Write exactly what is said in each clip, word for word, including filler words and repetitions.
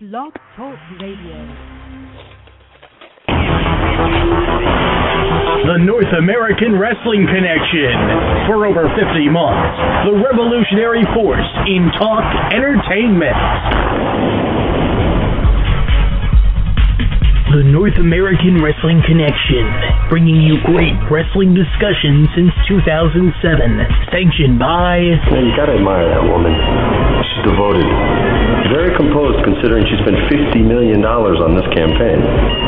Blog Talk Radio. The North American Wrestling Connection. For over fifty months, the revolutionary force in talk entertainment. The North American Wrestling Connection, bringing you great wrestling discussion since two thousand seven. Sanctioned by... Yeah, you gotta admire that woman. She's devoted. Very composed considering she spent fifty million dollars on this campaign.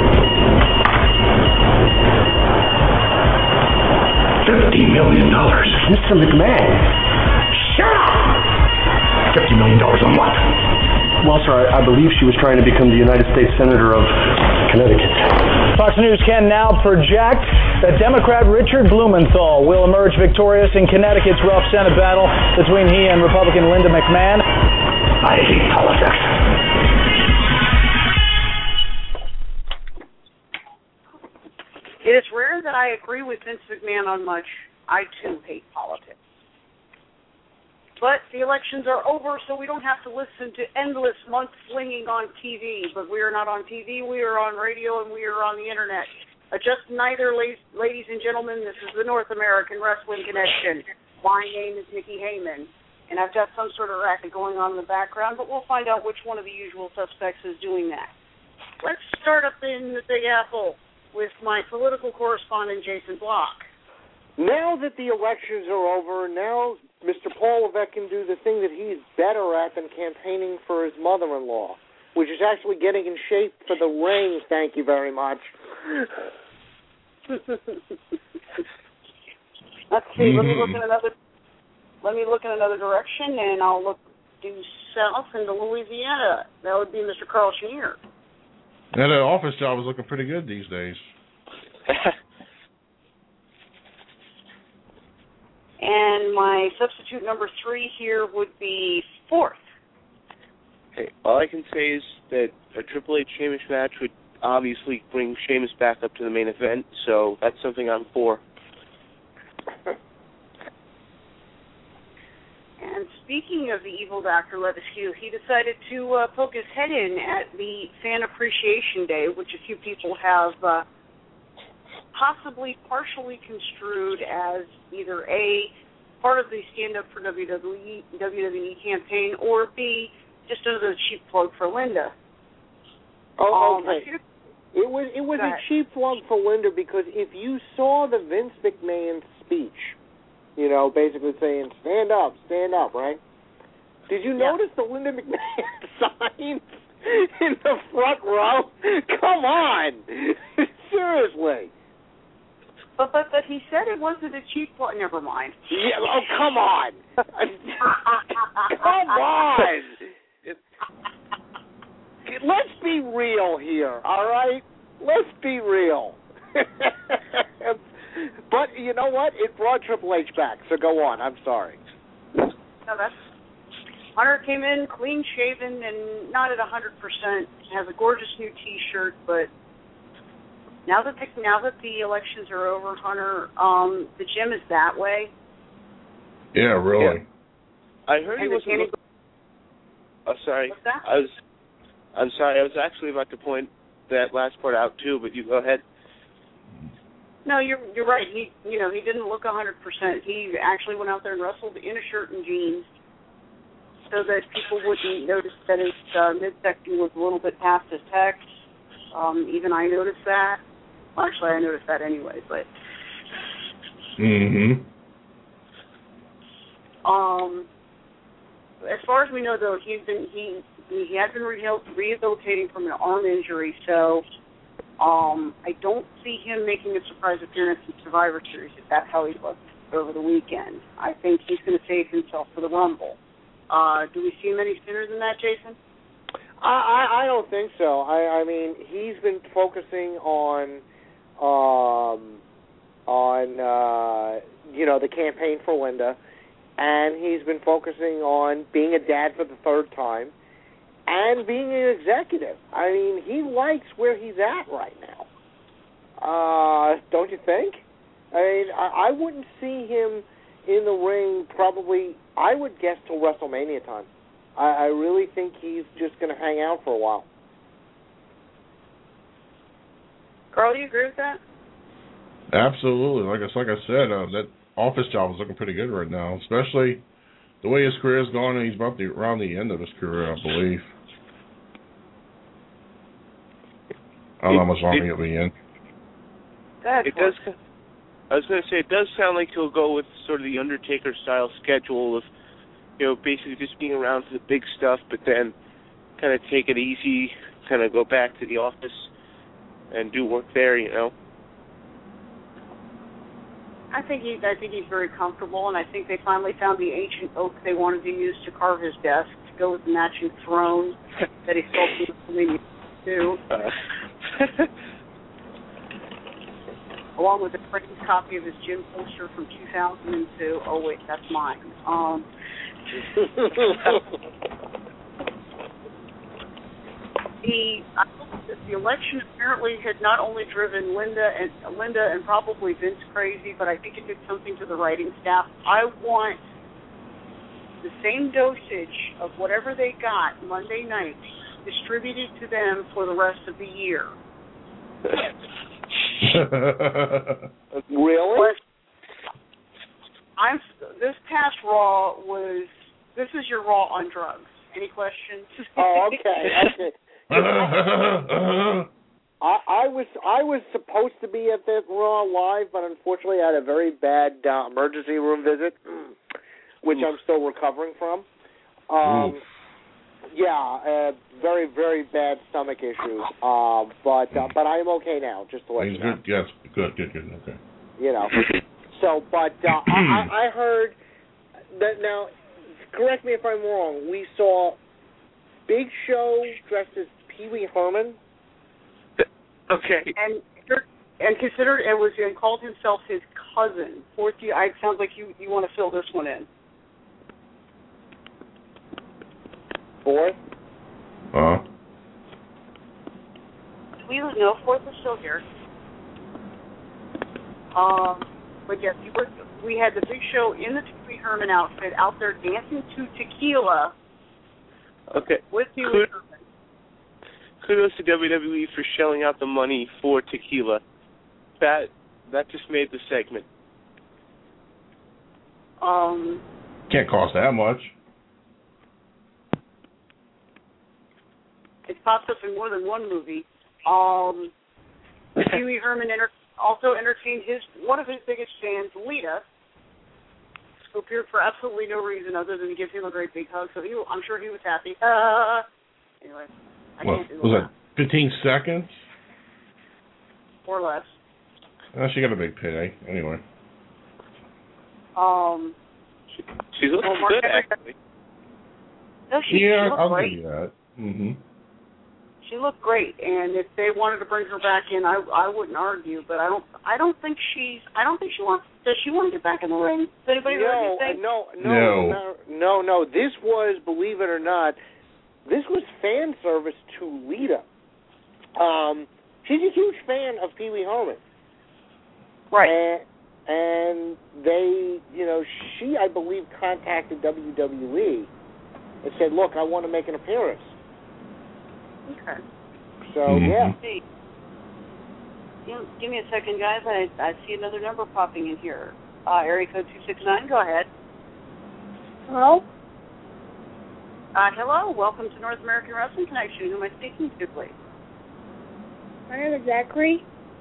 fifty million dollars? Mister McMahon. Shut up! fifty million dollars on what? Well, sir, I, I believe she was trying to become the United States Senator of Connecticut. Fox News can now project that Democrat Richard Blumenthal will emerge victorious in Connecticut's rough Senate battle between he and Republican Linda McMahon. I hate politics. It is rare that I agree with Vince McMahon on much. I, too, hate politics. But the elections are over, so we don't have to listen to endless mudslinging on T V. But we are not on T V, we are on radio, and we are on the Internet. Adjust neither, ladies and gentlemen. This is the North American Wrestling Connection. My name is Nikki Heyman, and I've got some sort of racket going on in the background, but we'll find out which one of the usual suspects is doing that. Let's start up in the Big Apple with my political correspondent, Jason Block. Now that the elections are over, now Mister Paul Levesque can do the thing that he's better at than campaigning for his mother-in-law, which is actually getting in shape for the ring. Thank you very much. Let's see. Mm-hmm. Let me look in another. Let me look in another direction, and I'll look due south into Louisiana. That would be Mister Carl Chenier. That uh, office job is looking pretty good these days. And my substitute number three here would be fourth. Hey, all I can say is that a Triple H Sheamus match would obviously bring Sheamus back up to the main event, so that's something I'm for. And speaking of the evil Doctor Levesque, he decided to uh, poke his head in at the Fan Appreciation Day, which a few people have uh, possibly partially construed as either A, part of the Stand Up for W W E, W W E campaign, or B, just another cheap plug for Linda. Oh, um, okay. It was it was a cheap plug for Linda because if you saw the Vince McMahon speech, you know, basically saying, stand up, stand up, right? Did you yeah. notice the Linda McMahon signs in the front row? Come on! Seriously. But, but but he said it wasn't a cheap plug. Never mind. Yeah, oh, come on. Come on. Let's be real here, all right? Let's be real. But you know what? It brought Triple H back, so go on. I'm sorry. No, that's... Hunter came in clean-shaven and not at one hundred percent. Has a gorgeous new T-shirt, but now that the, now that the elections are over, Hunter, um, the gym is that way. Yeah, really. Yeah. I heard and he wasn't... Look- oh, sorry. What's that? I was... I'm sorry. I was actually about to point that last part out, too, but you go ahead. No, you're you're right. He you know he didn't look one hundred percent. He actually went out there and wrestled in a shirt and jeans, so that people wouldn't notice that his uh, midsection was a little bit past his pecs. Um, even I noticed that. Well, actually, I noticed that anyway. But mm-hmm. Um, as far as we know, though, he's been he he had been rehabilitating from an arm injury, so. Um, I don't see him making a surprise appearance in Survivor Series if that's how he looked over the weekend. I think he's going to save himself for the Rumble. Uh, do we see him any sooner than that, Jason? I, I, I don't think so. I, I mean, he's been focusing on, um, on uh, you know, the campaign for Linda, and he's been focusing on being a dad for the third time. And being an executive. I mean, he likes where he's at right now. Uh, don't you think? I mean, I, I wouldn't see him in the ring probably, I would guess, till WrestleMania time. I, I really think he's just going to hang out for a while. Carl, do you agree with that? Absolutely. Like I like I said, uh, that office job is looking pretty good right now, especially the way his career is going, and he's about the, around the end of his career, I believe. I don't know how much longer he'll be in. That's it does. I was going to say, it does sound like he'll go with sort of the Undertaker-style schedule of, you know, basically just being around for the big stuff, but then kind of take it easy, kind of go back to the office and do work there, you know. I think he, I think he's very comfortable, and I think they finally found the ancient oak they wanted to use to carve his desk to go with the matching throne that he stole from the too, uh. along with a framed copy of his gym poster from two thousand two. Oh wait, that's mine. Um, the I looked at the election apparently had not only driven Linda and Linda and probably Vince crazy, but I think it did something to the writing staff. I want the same dosage of whatever they got Monday night distributed to them for the rest of the year. Really? But I'm this past Raw was this is your Raw on drugs. Any questions? Oh, okay. Okay. I, I was I was supposed to be at that Raw live, but unfortunately I had a very bad uh, emergency room visit, which Oof. I'm still recovering from. Um, yeah, uh, very very bad stomach issues. Uh, but uh, but I am okay now. Just to let He's you know. Good. Yes. Good. Good. Good. Okay. You know. So, but uh, I, I heard that now. Correct me if I'm wrong. We saw Big Show dressed as Pee Wee Herman. Okay. And and considered it was and called himself his cousin. Fourth, you, it sounds like you, you want to fill this one in. Fourth. Uh. We no fourth is still here. Um, but yes, we, were, we had the Big Show in the Pee Wee Herman outfit out there dancing to Tequila. Okay. With Pee Wee Herman. Kudos to W W E for shelling out the money for Tequila. That that just made the segment. Um. Can't cost that much. It pops up in more than one movie. Um, Pee Wee Herman enter- also entertained his one of his biggest fans, Lita, who appeared for absolutely no reason other than to give him a great big hug. So he, I'm sure he was happy. Uh, anyway, I Well, can't do was that. it fifteen seconds? Or less. Uh, she got a big payday. Anyway. Um, she, she's looking well, good, actually. No, she, yeah, she looked I'll great. give you that. Mm-hmm. She looked great, and if they wanted to bring her back in, I I wouldn't argue. But I don't I don't think she's I don't think she wants. Does she want to get back in the ring? Does anybody no, really think? no, no, No. no, no, no. This was, believe it or not, this was fan service to Lita. Um, she's a huge fan of Pee Wee Herman. Right. And, and they, you know, she, I believe, contacted W W E and said, look, I want to make an appearance. Okay. So, mm-hmm. yeah. Hey, you know, give me a second, guys. I I see another number popping in here. Uh, area code two six nine. Go ahead. Hello? Uh, hello. Welcome to North American Wrestling Connection. Who am I speaking to, please? My name is Zachary.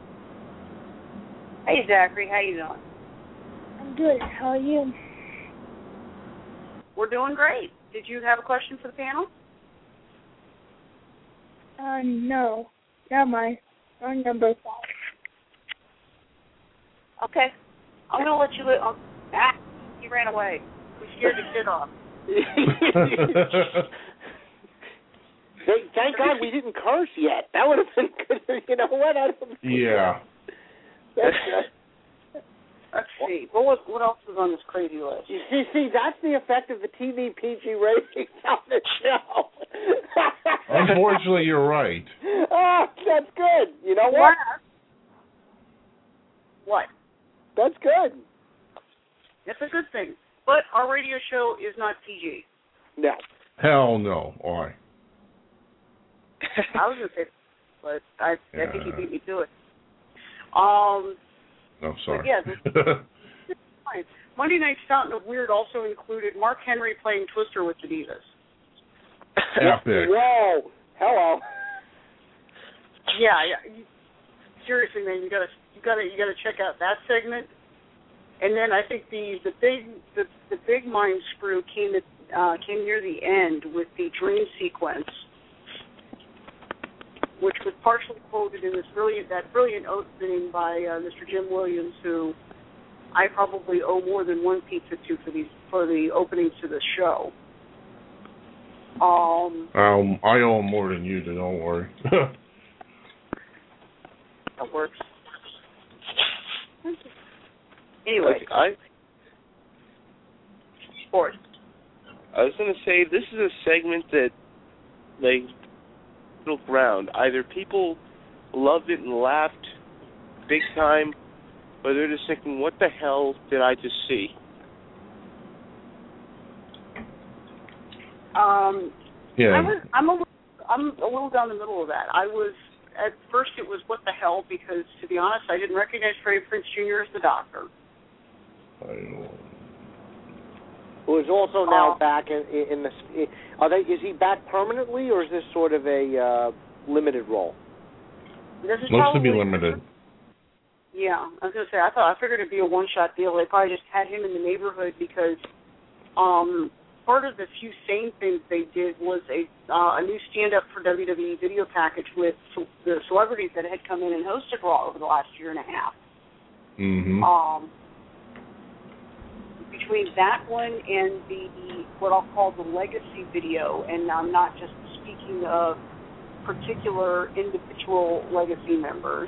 Hey, Zachary. How you doing? I'm good. How are you? We're doing great. Did you have a question for the panel? Uh, no. Not my wrong number. Okay. I'm going to let you live. Oh, ah, he ran away. We scared the kid off. Thank God we didn't curse yet. That would have been good. You know what? I don't Yeah. That's, uh, Let's see. What was what else was on this crazy list? You see, see, that's the effect of the T V P G ratings on the show. Unfortunately, you're right. Oh, that's good. You know what? What? That's good. It's a good thing. But our radio show is not P G. No. Hell no. Why? I was going to say, but I, yeah. I think he beat me to it. Um, no, sorry. Yeah, this, this fine. Monday Night's Fountain of Weird also included Mark Henry playing Twister with the Divas. Epic. Whoa. Hello. Yeah, yeah. Seriously, man, you gotta, you gotta, you gotta check out that segment. And then I think the the big the, the big mind screw came at, uh, came near the end with the dream sequence, which was partially quoted in this brilliant that brilliant opening by uh, Mister Jim Williams, who I probably owe more than one pizza to for these for the openings to the show. Um, um, I owe him more than you do. Don't worry. That works. Anyway, I, sports. I was going to say, this is a segment that, like, middle ground. Either people loved it and laughed big time, or they're just thinking, what the hell did I just see? Um, yeah. I was, I'm a, I'm a little down the middle of that. I was, at first it was what the hell, because to be honest, I didn't recognize Freddie Prinze Junior as the Doctor. Who is also now uh, back in, in the. Are they? Is he back permanently, or is this sort of a uh, limited role? This is Looks probably, to be limited. Yeah, I was gonna say I thought I figured it'd be a one-shot deal. They probably just had him in the neighborhood because um, part of the few sane things they did was a uh, a new stand-up for W W E video package with the celebrities that had come in and hosted Raw over the last year and a half. Mm-hmm. Um. Between that one and the what I'll call the legacy video, and I'm not just speaking of particular individual legacy members.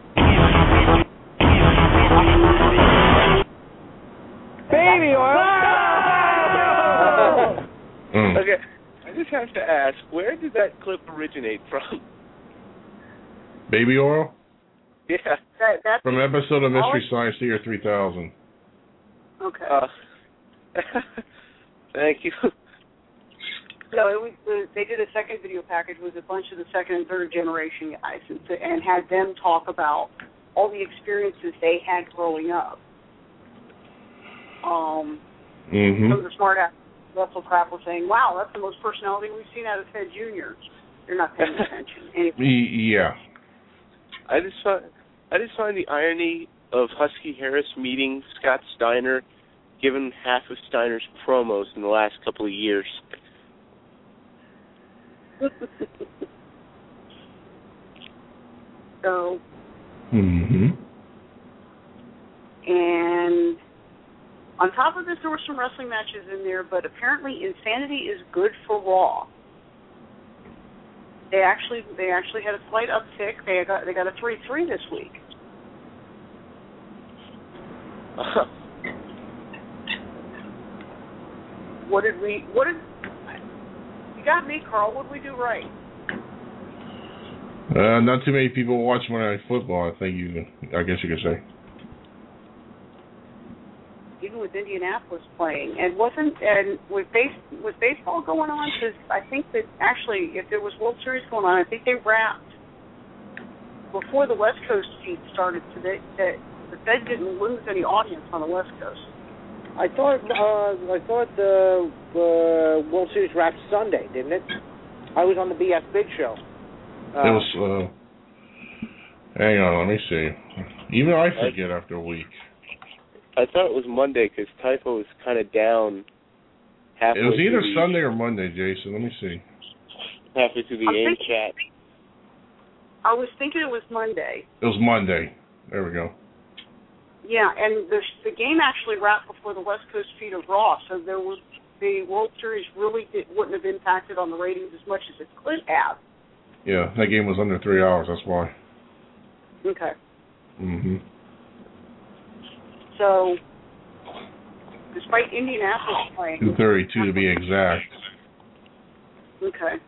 Baby oil! mm. Okay, I just have to ask, where did that clip originate from? Baby oil? Yeah. That, that's From an episode of Mystery Science Theater three thousand. Okay. Uh, thank you. No, it was the, they did a second video package with a bunch of the second and third generation guys, and, and had them talk about all the experiences they had growing up. Um, mm-hmm. Some of the smart ass Russell Crap were saying, "Wow, that's the most personality we've seen out of Ted Junior" They're not paying attention. Anyway. Yeah. I just find I just find the irony of Husky Harris meeting Scott Steiner, given half of Steiner's promos in the last couple of years. So. Mm-hmm. And on top of this, there were some wrestling matches in there, but apparently Insanity is good for Raw. They actually they actually had a slight uptick. They got they got a three three this week. What did we? What did you got me, Carl? What did we do right? Uh, not too many people watch Monday Night Football. I think you. I guess you could say. Even with Indianapolis playing, and wasn't and with base was baseball going on? Because I think that actually, if there was World Series going on, I think they wrapped before the West Coast feed started, so that, that the Fed didn't lose any audience on the West Coast. I thought uh, I thought the uh, World Series wrapped Sunday, didn't it? I was on the B S Big Show. Uh, it was. Uh, hang on, let me see. Even I forget after a week. I thought it was Monday because Typo was kind of down halfway. It was either the, Sunday or Monday, Jason. Let me see. Halfway through the I'm AIM thinking, chat. I was thinking it was Monday. It was Monday. There we go. Yeah, and the the game actually wrapped before the West Coast feed of Raw, so there was the World Series really did, wouldn't have impacted on the ratings as much as it could have. Yeah, that game was under three hours. That's why. Okay. Mm-hmm. So, despite Indianapolis playing... two thirty-two to be exact. Okay.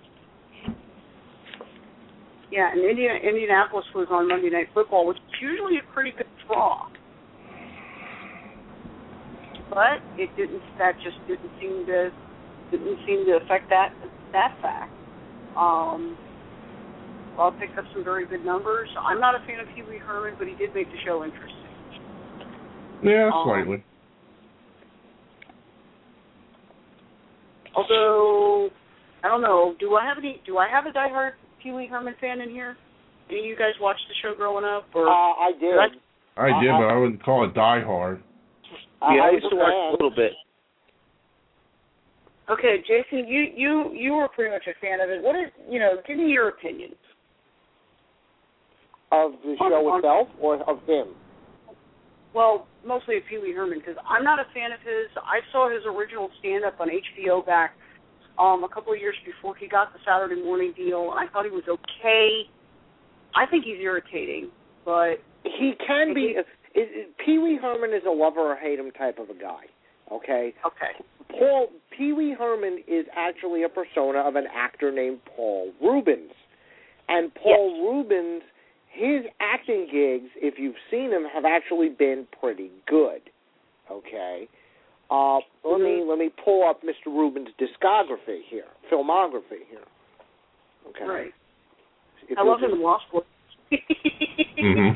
Yeah, and Indiana, Indianapolis was on Monday Night Football, which is usually a pretty good draw. But it didn't. That just didn't seem to didn't seem to affect that that fact. Um, Bob picked up some very good numbers. I'm not a fan of Pee Wee Herman, but he did make the show interesting. Yeah, um, slightly. Although, I don't know. Do I have any? Do I have a diehard Pee Wee Herman fan in here? Any of you guys watched the show growing up? Or uh, I did. I, I did, I, but I wouldn't call it Die Hard. I, yeah, I I used to watch a little bit. Okay, Jason, you you you were pretty much a fan of it. What is you know? Give me your opinion of the show itself, or of him. Well, mostly of Pee Wee Herman, because I'm not a fan of his. I saw his original stand-up on H B O back um, a couple of years before he got the Saturday morning deal, and I thought he was okay. I think he's irritating, but... He can be... Pee Wee Herman is a lover or hate him type of a guy, okay? Okay. Paul Pee Wee Herman is actually a persona of an actor named Paul Reubens. And Paul yes. Reubens... his acting gigs, if you've seen him, have actually been pretty good. Okay, uh, let mm-hmm. me let me pull up Mister Reubens' discography here, filmography here. Okay, right. If I love him in Law School. mm-hmm.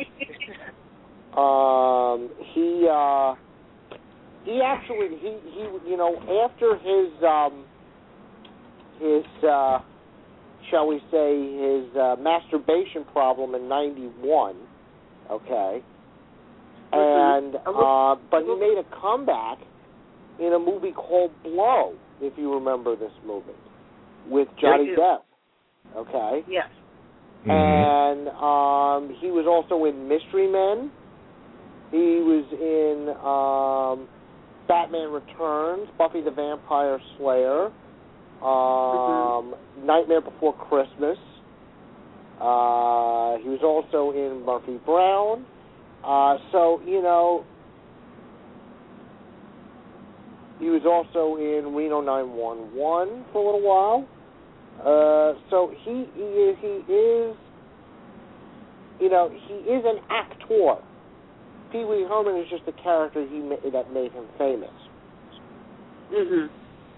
Um, he uh, he actually he he you know after his um his. Uh, shall we say, his uh, masturbation problem in ninety-one, okay, and uh, but he made a comeback in a movie called Blow, if you remember this movie, with Johnny Depp, okay? Yes. Mm-hmm. And um, he was also in Mystery Men. He was in um, Batman Returns, Buffy the Vampire Slayer, Um, mm-hmm. Nightmare Before Christmas. Uh, he was also in Murphy Brown. Uh, so, you know, he was also in Reno nine one one for a little while. Uh, so he, he is, he is, you know, he is an actor. Pee Wee Herman is just a character he ma- that made him famous. Mm-hmm.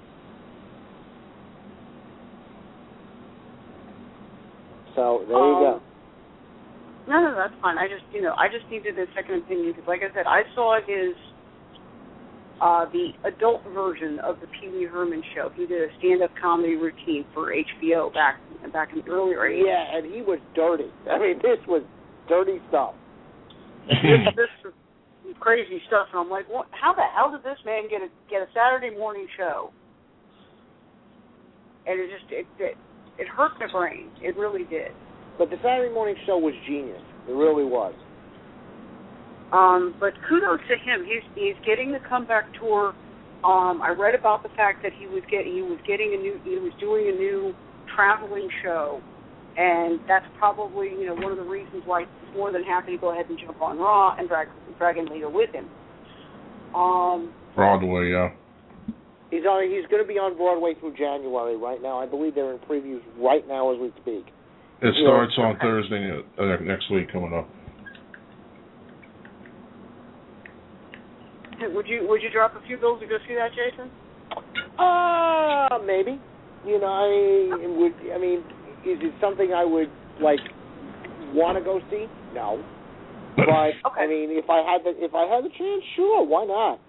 So there um, you go. No, no, that's fine. I just, you know, I just needed a second opinion because, like I said, I saw his, uh, the adult version of the Pee Wee Herman show. He did a stand-up comedy routine for H B O back back in the earlier eighties. Yeah, and he was dirty. I mean, this was dirty stuff. this, this was crazy stuff, and I'm like, what, how the hell did this man get a get a Saturday morning show? And it just it it, it hurt my brain. It really did. But the Saturday morning show was genius. It really was. Um, but kudos to him. He's he's getting the comeback tour. Um, I read about the fact that he was getting he was getting a new he was doing a new traveling show, and that's probably you know one of the reasons why he's more than happy to go ahead and jump on Raw and drag Dragon Leader with him. Um, Broadway, yeah. He's on. He's going to be on Broadway through January right now. I believe they're in previews right now as we speak. It starts on Thursday uh, next week coming up. Would you would you drop a few bills to go see that, Jason? Uh maybe. You know, I would. I mean, is it something I would like want to go see? No. But okay. I mean, if I had the if I had the chance, sure, why not?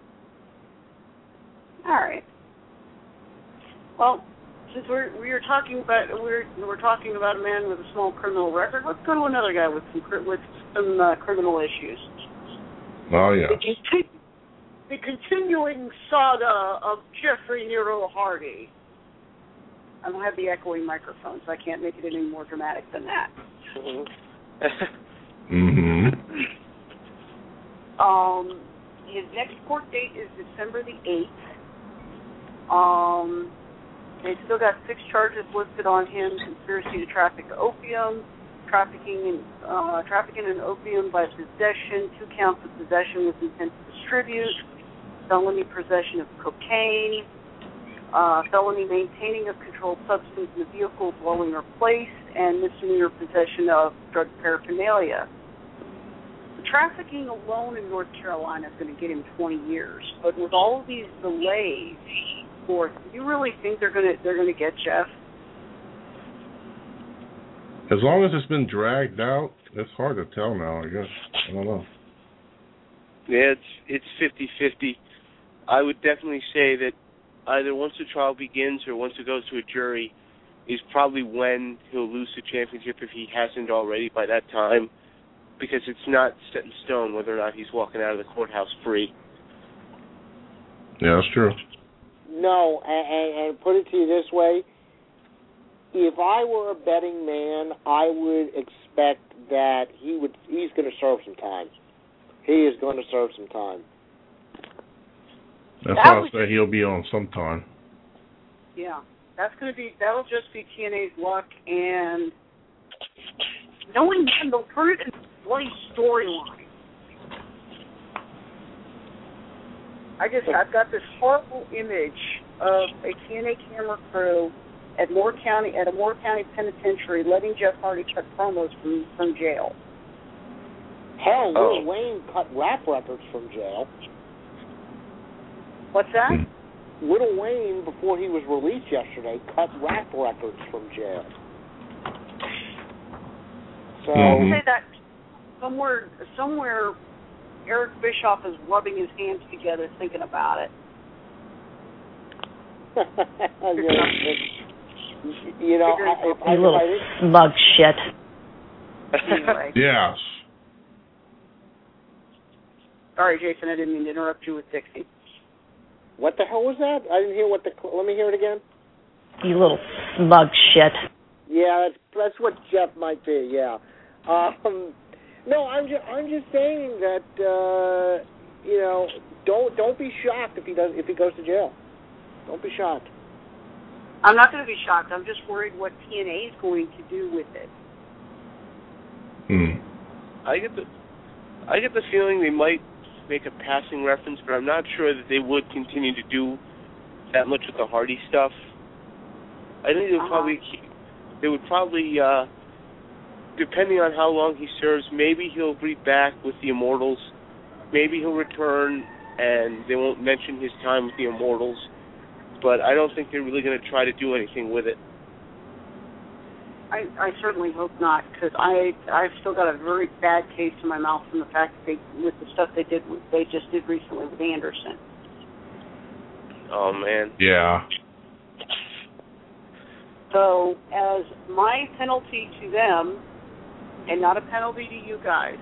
All right. Well, since we're we're talking about we're we're talking about a man with a small criminal record, let's go to another guy with some with some uh, criminal issues. Oh yeah. The, conti- the continuing saga of Jeffrey Nero Hardy. I don't have the echoing microphone, so I can't make it any more dramatic than that. Mm-hmm. mm-hmm. Um, his next court date is December the eighth. Um, they still got six charges listed on him: conspiracy to traffic opium, trafficking in uh, trafficking in opium by possession, two counts of possession with intent to distribute, felony possession of cocaine, uh, felony maintaining of controlled substance in a vehicle, dwelling, or place, and misdemeanor possession of drug paraphernalia. The trafficking alone in North Carolina is going to get him twenty years, but with all of these delays, forth. You really think they're gonna they're gonna get Jeff? As long as it's been dragged out, it's hard to tell now, I guess. I don't know. Yeah, it's it's fifty-fifty. I would definitely say that either once the trial begins or once it goes to a jury is probably when he'll lose the championship if he hasn't already by that time, because it's not set in stone whether or not he's walking out of the courthouse free. Yeah, that's true. No, and, and, and put it to you this way. If I were a betting man, I would expect that he would. He's going to serve some time. He is going to serve some time. That's That why I was- say he'll be on sometime. Yeah, that's gonna be that'll just be T N A's luck, and knowing them, they'll turn it into a bloody storyline. I just I've got this horrible image of a T N A camera crew at Moore County at a Moore County penitentiary letting Jeff Hardy cut promos from from jail. Hell, Oh. Lil Wayne cut rap records from jail. What's that? Hmm. Lil Wayne, before he was released yesterday, cut rap records from jail. So, I'll Mhm. say that somewhere somewhere Eric Bischoff is rubbing his hands together thinking about it. you know, it- you know, I, if, I, You if little I didn't, smug shit. Anyway. Yes. Sorry, Jason, I didn't mean to interrupt you with Dixie. what the hell was that? I didn't hear what the. Let me hear it again. You little smug shit. Yeah, that's that's what Jeff might be. Yeah. Um, no, I'm just I'm just saying that uh, you know don't don't be shocked if he does if he goes to jail. Don't be shocked. I'm not going to be shocked. I'm just worried what T N A is going to do with it. Hmm. I get the I get the feeling they might make a passing reference, but I'm not sure that they would continue to do that much with the Hardy stuff. I think they would Uh-huh. probably they would probably uh, depending on how long he serves, maybe he'll be back with the Immortals. Maybe he'll return and they won't mention his time with the Immortals. But I don't think they're really going to try to do anything with it. I, I certainly hope not, because I I've still got a very bad taste in my mouth from the fact that they with the stuff they did they just did recently with Anderson. Oh man. Yeah. So as my penalty to them, and not a penalty to you guys,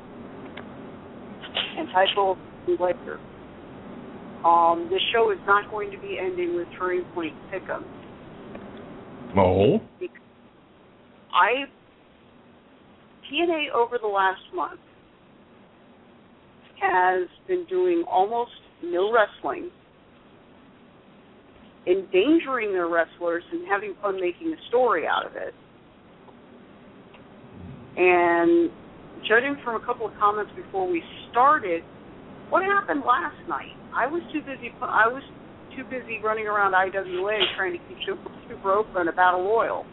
and title later. Um, this show is not going to be ending with Turning Point Pick'em. Oh. I T N A over the last month has been doing almost no wrestling, endangering their wrestlers and having fun making a story out of it. And judging from a couple of comments before we started, what happened last night? I was too busy. I was too busy running around I W A trying to keep Super, Super Oprah in a battle royal.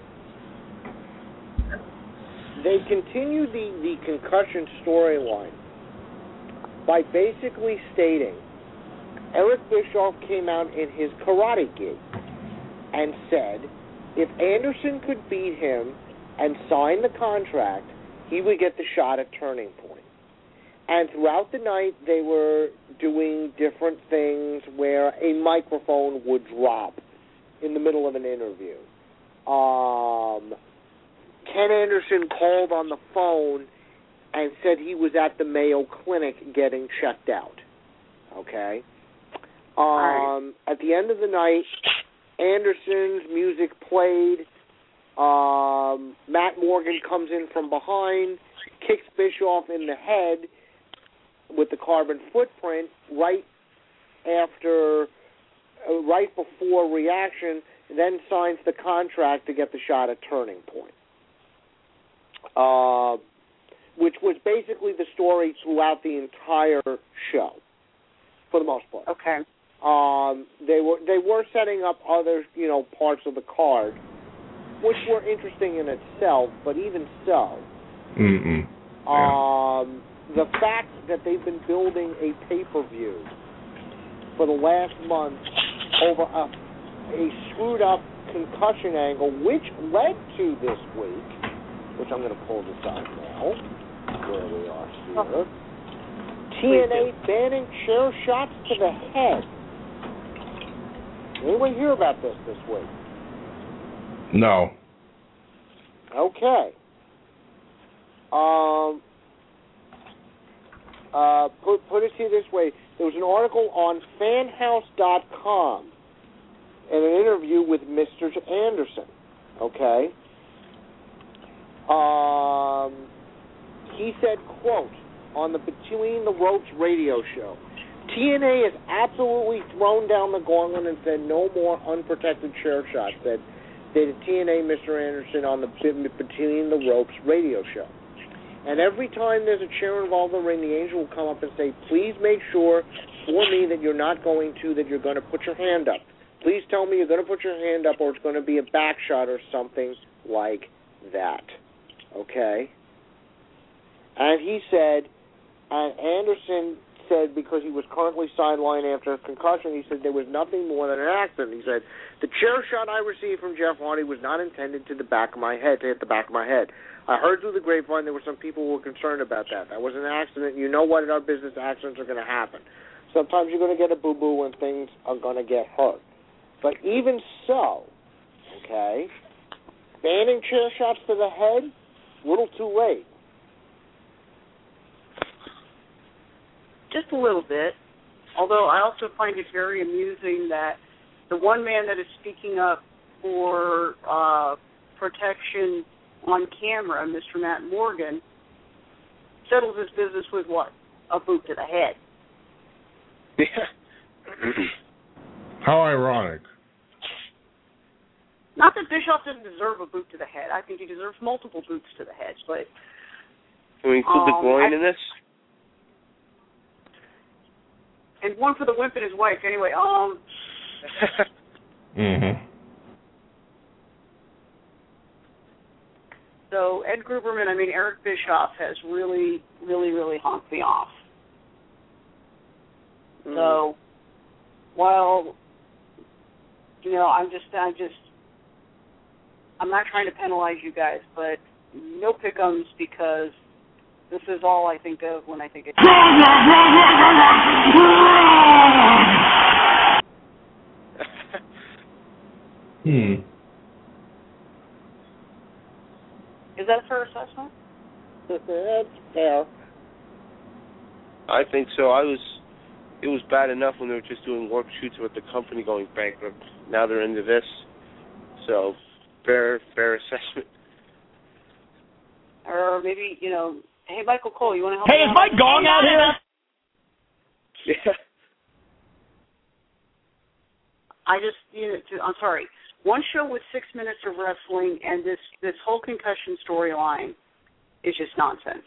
They continue the, the concussion storyline by basically stating Eric Bischoff came out in his Karate Gi and said if Anderson could beat him and sign the contract, he would get the shot at Turning Point. And throughout the night, they were doing different things where a microphone would drop in the middle of an interview. Um, Ken Anderson called on the phone and said he was at the Mayo Clinic getting checked out. Okay? Um, at the end of the night, Anderson's music played. Um, Matt Morgan comes in from behind, kicks Bischoff in the head with the carbon footprint right after, uh, right before reaction, then signs the contract to get the shot at Turning Point. Uh, which was basically the story throughout the entire show, for the most part. Okay. Um, they were they were setting up other you know parts of the card, which were interesting in itself, but even so, Mm-mm. um, the fact that they've been building a pay-per-view for the last month over a a screwed up concussion angle, which led to this week, which I'm going to pull this out now, where we are here, T N A banning chair shots to the head. Anyone hear about this this week? No. Okay. Um. Uh. Put put it to you this way. There was an article on fan house dot com and an interview with Mister Anderson. Okay. Um. He said, quote, on the Between the Ropes radio show, T N A has absolutely thrown down the gauntlet and said no more unprotected chair shots. Said the T N A Mister Anderson on the Between the Ropes radio show. And every time there's a chair involved in the ring, the angel will come up and say, please make sure for me that you're not going to, that you're going to put your hand up. Please tell me you're going to put your hand up or it's going to be a back shot or something like that. Okay? And he said, and Anderson said because he was currently sidelined after a concussion, he said there was nothing more than an accident. He said, the chair shot I received from Jeff Hardy was not intended to the back of my head, to hit the back of my head. I heard through the grapevine there were some people who were concerned about that. That was an accident. You know what? In our business, accidents are going to happen. Sometimes you're going to get a boo-boo and things are going to get hurt. But even so, okay, banning chair shots to the head, a little too late. Just a little bit. Although I also find it very amusing that the one man that is speaking up for uh, protection on camera, Mister Matt Morgan, settles his business with what? A boot to the head. Yeah. How ironic. Not that Bischoff doesn't deserve a boot to the head. I think he deserves multiple boots to the head. But can we include um, the groin I, in this? And one for the wimp and his wife. Anyway, um. mm-hmm. So Ed Gruberman, I mean Eric Bischoff has really, really, really honked me off. Mm. So while you know, I'm just, I'm just, I'm not trying to penalize you guys, but no pick'ems because this is all I think of when I think of. hmm. Is that a fair assessment? That's fair. I think so. I was. It was bad enough when they were just doing work shoots with the company going bankrupt. Now they're into this. So, fair, fair assessment. Or maybe, you know, hey, Michael Cole, you want to help Hey, me is out? my gong out here? Yeah. I just, you know, to, I'm sorry. One show with six minutes of wrestling and this, this whole concussion storyline is just nonsense.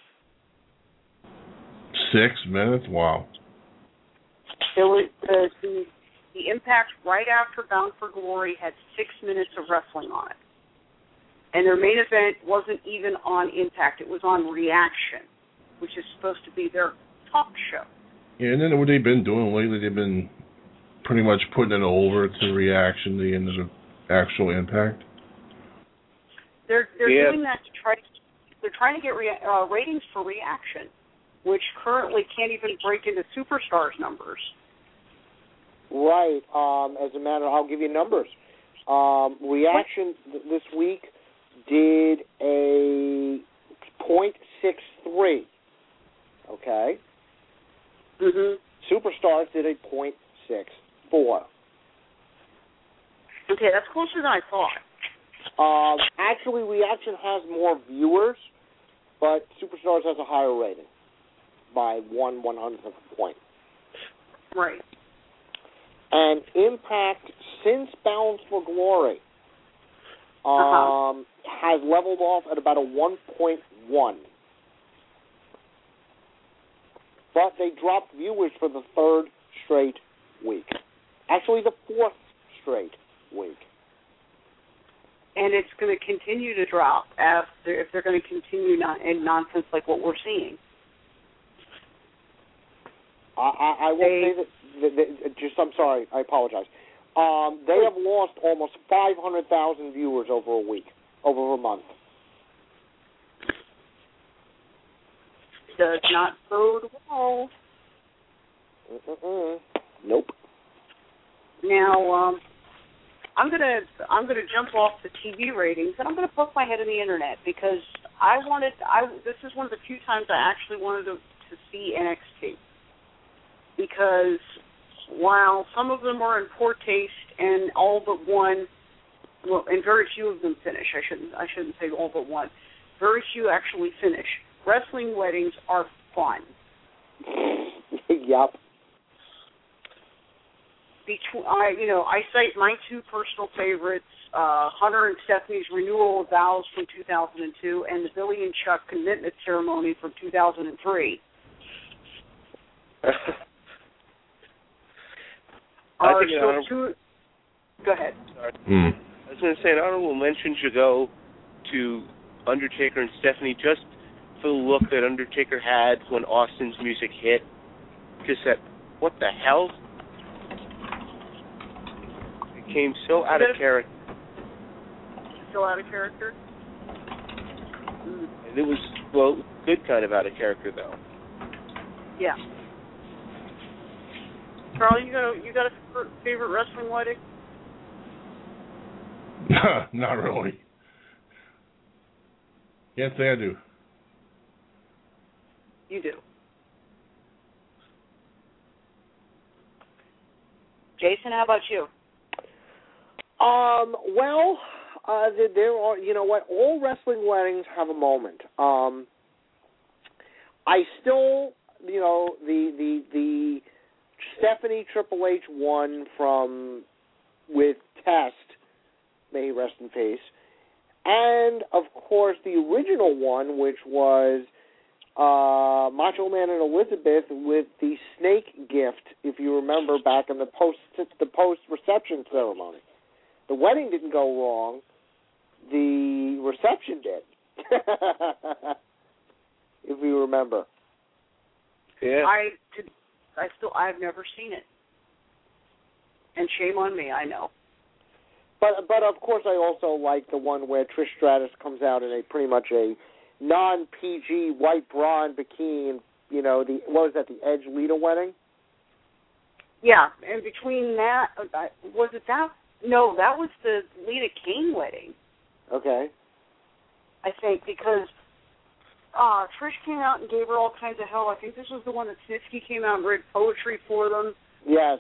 Six minutes? Wow. There was, the, the, the Impact right after Bound for Glory had six minutes of wrestling on it. And their main event wasn't even on Impact. It was on Reaction, which is supposed to be their talk show. Yeah, and then what they've been doing lately, they've been pretty much putting it over to Reaction, the end of the actual Impact. They're they're yeah. doing that to try to, they're trying to get rea- uh, ratings for Reaction, which currently can't even break into Superstars numbers. Right. Um, as a matter, I'll give you numbers. Um, Reaction th- this week did a point six three. Okay. Mhm. Superstars did a point six four. Okay, that's closer than I thought. Um, actually, Reaction has more viewers, but Superstars has a higher rating by one one hundredth of a point. Right. And Impact, since Bound for Glory, um, uh-huh. has leveled off at about a one point one. But they dropped viewers for the third straight week. Actually, the fourth straight week. And it's going to continue to drop after if they're going to continue non- in nonsense like what we're seeing. I, I, I will they, say that, that, that. Just, I'm sorry. I apologize. Um, they have lost almost five hundred thousand viewers over a week, over a month. Does not bode well. Mm-mm-mm. Nope. Now, um, I'm gonna I'm gonna jump off the T V ratings, and I'm gonna poke my head in the internet because I wanted I this is one of the few times I actually wanted to, to see N X T, because while some of them are in poor taste and all but one, well, and very few of them finish. I shouldn't I shouldn't say all but one. Very few actually finish. Wrestling weddings are fun. Yup. Between, I, you know, I cite my two personal favorites, uh, Hunter and Stephanie's renewal of vows from two thousand two and the Billy and Chuck commitment ceremony from two thousand three. I think so honorable, two, go ahead. Sorry. Mm. I was going to say an honorable mention should go to Undertaker and Stephanie just for the look that Undertaker had when Austin's music hit. Just that, what the hell? It came so out of character. Still out of character? Mm. And it was, well, good kind of out of character, though. Yeah. Charlie, you got a, you got a favorite wrestling wedding? Not really. Can't say I do. You do. Jason, how about you? Um, well, uh, there, there are, you know what, all wrestling weddings have a moment. Um, I still, you know, the, the, the Stephanie Triple H one from, with Test, may he rest in peace, and, of course, the original one, which was uh, Macho Man and Elizabeth with the snake gift, if you remember, back in the post the post reception ceremony. The wedding didn't go wrong. The reception did, if you remember. Yeah. I, I still, I've never seen it, and shame on me. I know. But but of course, I also like the one where Trish Stratus comes out in a pretty much a non-P G white bra and bikini. And, you know, the what was that? The Edge Lita wedding. Yeah, and between that, uh, was it that? No, that was the Lita Kane wedding. Okay. I think because uh, Trish came out and gave her all kinds of hell. I think this was the one that Snitsky came out and read poetry for them. Yes.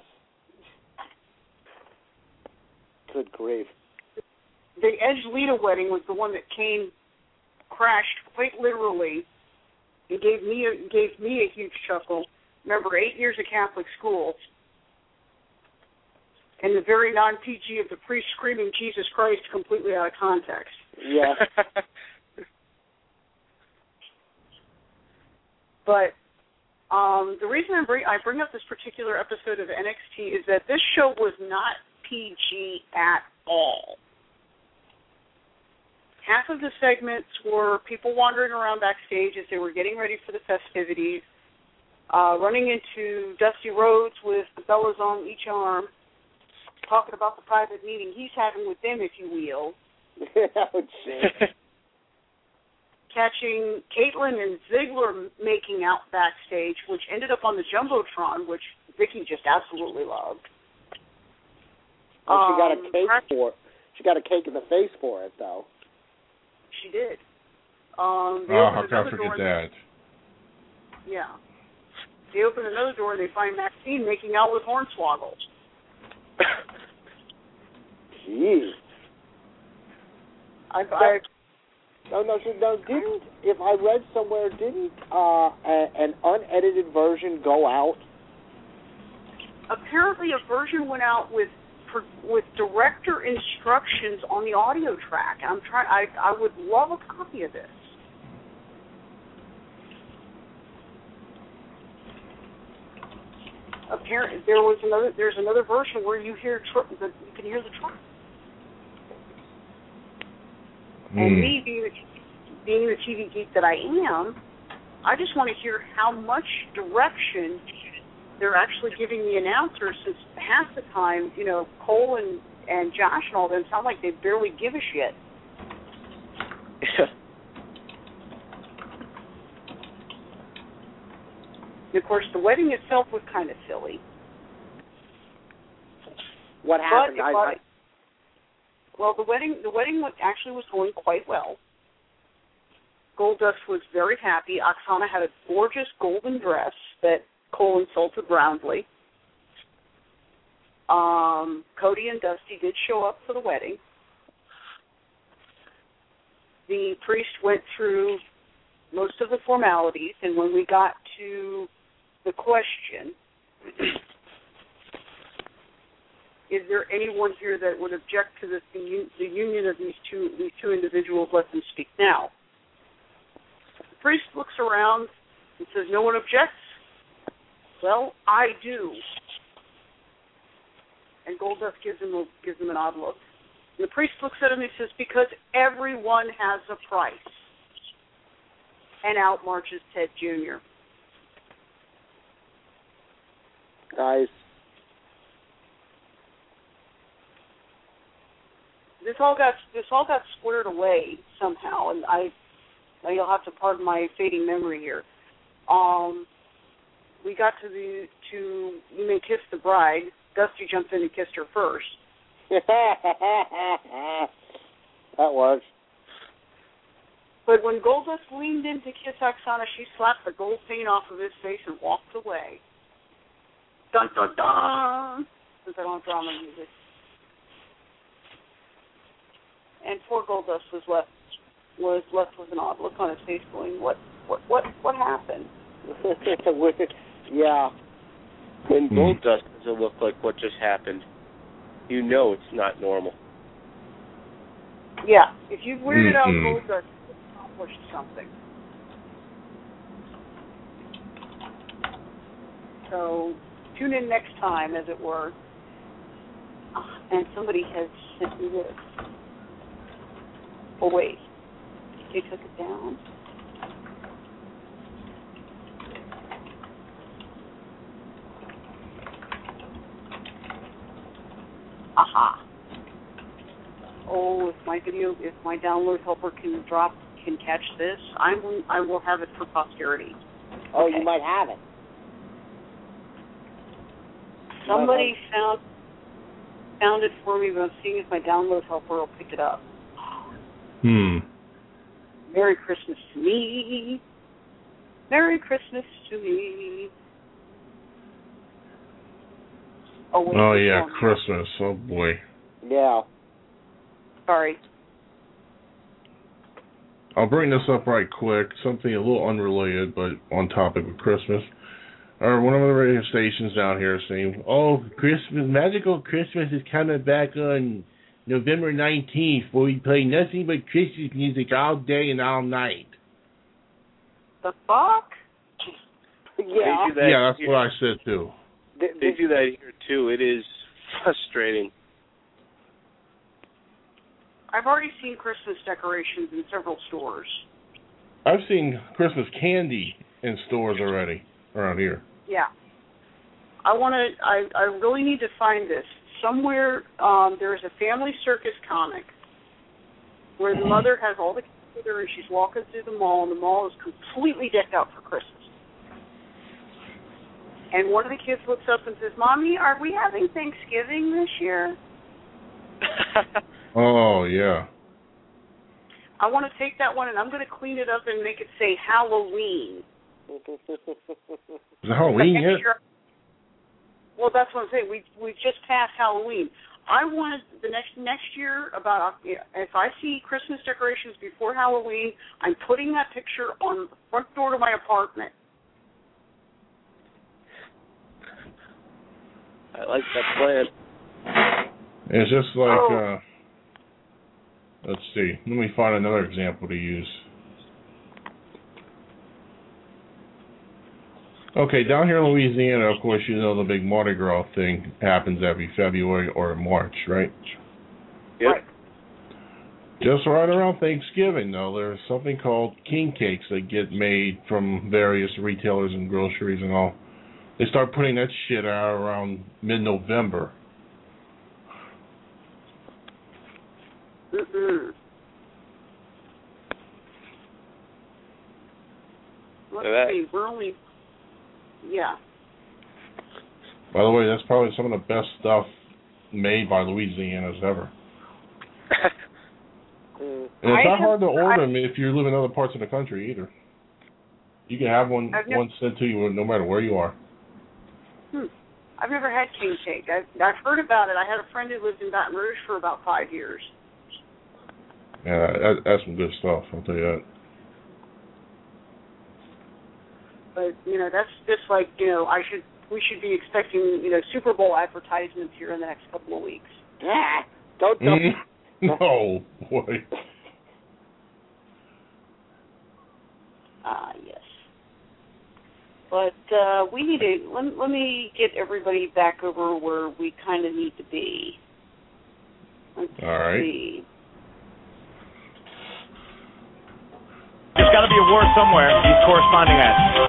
Good grief. The Edge Lita wedding was the one that Kane crashed quite literally and gave me a, gave me a huge chuckle. Remember, eight years of Catholic school, and the very non-P G of the priest screaming Jesus Christ completely out of context. Yeah. But um, the reason I bring, I bring up this particular episode of N X T is that this show was not P G at all. Half of the segments were people wandering around backstage as they were getting ready for the festivities, uh, running into Dusty Rhodes with the bellas on each arm, talking about the private meeting he's having with them, if you will. Oh, shit. Catching Caitlyn and Ziggler making out backstage, which ended up on the Jumbotron, which Vicky just absolutely loved. Well, she got a Um, cake for it. She got a cake in the face for it, though. She did. Um, they Oh, opened how can I another forget door that? They, yeah. They open another door and they find Maxine making out with Hornswoggle. Jeez. I, I, no, no, so, no, didn't, if I read somewhere, didn't uh, a, an unedited version go out? apparently a version went out with with director instructions on the audio track. I'm trying. I I would love a copy of this. Apparently, there was another. There's another version where you hear tr- the, you can hear the truck. Mm. And me being the, being the T V geek that I am, I just want to hear how much direction they're actually giving the announcers, since half the time, you know, Cole and, and Josh and all them sound like they barely give a shit. And of course, the wedding itself was kind of silly. What happened? But, I, but, I... Well, the wedding the wedding was, actually was going quite well. Goldust was very happy. Oksana had a gorgeous golden dress that Cole insulted roundly. Um, Cody and Dusty did show up for the wedding. The priest went through most of the formalities, and when we got to the question, is there anyone here that would object to this, the, the union of these two these two individuals? Let them speak now. The priest looks around and says, no one objects? Well, I do. And Goldust gives him a, gives him an odd look. And the priest looks at him and he says, because everyone has a price. And out marches Ted Junior Guys. This all got this all got squared away somehow, and I you'll have to pardon my fading memory here. Um, we got to the to You May Kiss the Bride. Dusty jumped in and kissed her first. That works. But when Goldust leaned in to kiss Oksana, she slapped the gold paint off of his face and walked away. Dun dun dun! Since I don't have drama music. And poor Goldust was left was left with an odd look on his face, going, "What, what, what, what happened?" Yeah. When Goldust doesn't look like what just happened, you know it's not normal. Yeah, if you've weirded out Mm-hmm. Goldust, you've accomplished something. So tune in next time, as it were. And somebody has sent me this. Oh, wait. They took it down? Aha. Oh, if my video, if my download helper can drop, can catch this, I will, I will have it for posterity. Oh, Okay. you might have it. Somebody found found it for me, but I'm seeing if my download helper will pick it up. Hmm. Merry Christmas to me. Merry Christmas to me. Oh, wait, Oh, what's yeah, wrong? Christmas. Oh, boy. Yeah. Sorry. I'll bring this up right quick. Something a little unrelated, but on topic of Christmas. Or one of the radio stations down here saying, "Oh, Christmas, Magical Christmas is coming back on November nineteenth, where we play nothing but Christmas music all day and all night." The fuck? Yeah. They do that Yeah, that's here. what I said, too. They, They do that here, too. It is frustrating. I've already seen Christmas decorations in several stores. I've seen Christmas candy in stores already around here. Yeah. I want to, I, I really need to find this. Somewhere um, there is a Family Circus comic where the mother has all the kids with her and she's walking through the mall, and the mall is completely decked out for Christmas. And one of the kids looks up and says, "Mommy, are we having Thanksgiving this year?" Oh, yeah. I want to take that one and I'm going to clean it up and make it say Halloween. Is it Halloween Next yet? year- Well, that's what I'm saying. We we just passed Halloween. I wanted the next next year about if I see Christmas decorations before Halloween, I'm putting that picture on the front door to my apartment. I like that plan. It's just like, Oh. uh, let's see. Let me find another example to use. Okay, down here in Louisiana, of course, you know the big Mardi Gras thing happens every February or March, right? Yep. Right. Just right around Thanksgiving, though, there's something called king cakes that get made from various retailers and groceries and all They start putting that shit out around mid-November. Mm-mm. Let's that, see, we're only, yeah. By the way, that's probably some of the best stuff made by Louisiana's ever. And it's not hard to order them if you live in other parts of the country either. You can have one I've one sent to you no matter where you are. Hmm. I've never had king cake. I've, I've heard about it. I had a friend who lived in Baton Rouge for about five years. Yeah, that, that's some good stuff, I'll tell you that. But, you know, that's just like, you know, I should, we should be expecting, you know, Super Bowl advertisements here in the next couple of weeks. Ah, don't, don't. Mm, no, boy. Ah, yes. But uh, we need to, let, let me get everybody back over where we kind of need to be. Let's All right. see. There's got to be a war somewhere. He's corresponding at.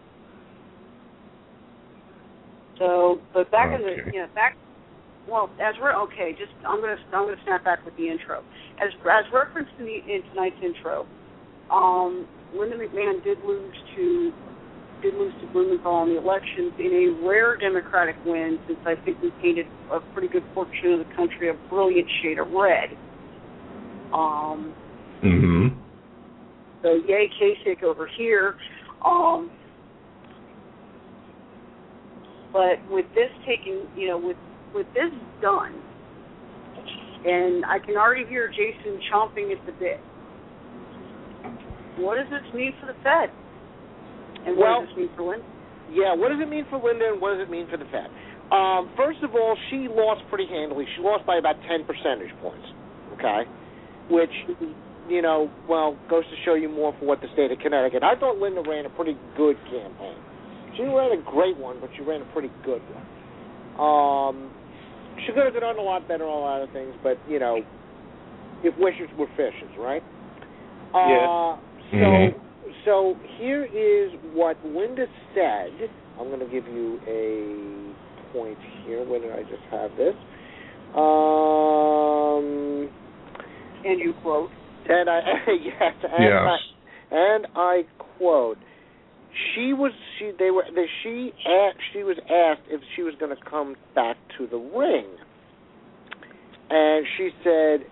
So, but back okay. in the, you know, back, well, as we're, okay, just, I'm going to, I'm going to snap back with the intro. As, as referenced in, the, in tonight's intro, um, Linda McMahon did lose to, did lose to Blumenthal in the elections in a rare Democratic win, since I think we painted a pretty good portion of the country a brilliant shade of red. Um, Mm-hmm. So yay, Kasich over here. Um, but with this taking, you know, with with this done, and I can already hear Jason chomping at the bit. What does this mean for the Fed? And what Well, does this mean for Linda? Yeah, what does it mean for Linda and what does it mean for the Fed? Um, first of all, she lost pretty handily. She lost by about ten percentage points, okay? Which, you know, well, goes to show you more for what the state of Connecticut. I thought Linda ran a pretty good campaign. She ran a great one, but she ran a pretty good one. Um, she could have done a lot better on a lot of things, but, you know, if wishes were fishes, right? Yeah. Uh, so, Mm-hmm. so here is what Linda said. I'm going to give you a point here. Where did I just have this? Um, and you quote. And I yes, and yes. I, and I quote. She was she they were they, she asked, she was asked if she was going to come back to the ring, and she said,